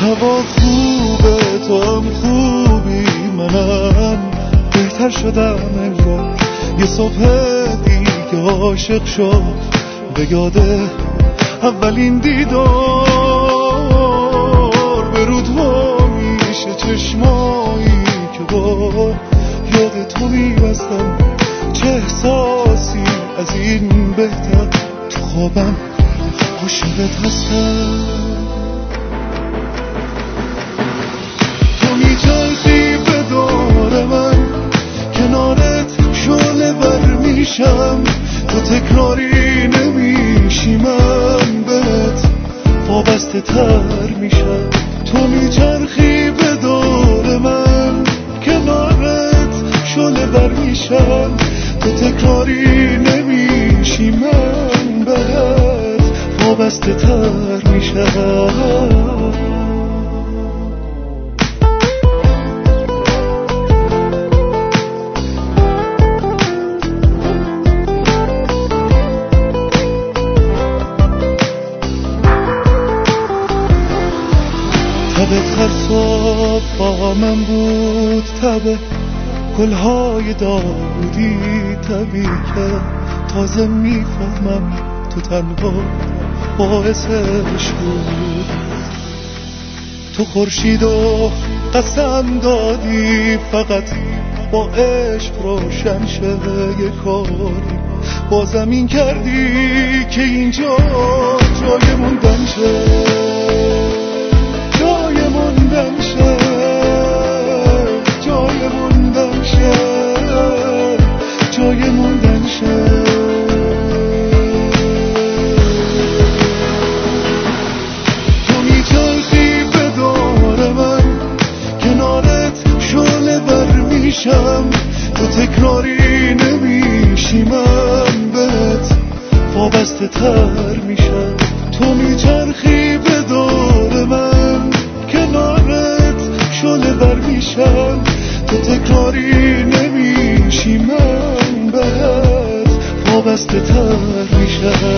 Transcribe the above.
هوا خوبه تو هم خوبی، منم بهتر شدم انگار. یه صبح دیگه عاشق شد به یاده اولین دیدار. به رودها میشه چشمایی که با یاد تو میبستم. چه احساسی از این بهتر، تو خوابم عاشقت هستم. تو میچرخی به دور من، کنارت شعله ور میشم. تو تکراری نمیشی، من بهت وابسته تر میشم. تو میچرخی به دور من، کنارت شعله ور میشم. تو تکراری نمیشی، من بهت وابسته تر میشم. تبت هر صبح با من بود، تبه گلهای داودی، تبی که تازه میفهمم تو تنها باعثش بود. تو خورشید و قسم دادی فقط با عشق روشن شه. یه کاری با زمین کردی که اینجا جای موندن شه، جای موندن شه، جای موندن شه، جای موندن شه. تو میچرخی به دور من، کنارت شعله ور میشم. تو تکراری نمیشی، من بهت وابسته تر میشم. تو میچرخی به دور من، کنارت شعله ور میشم. تو تکراری نمیشی، من بهت وابسته تر میشم.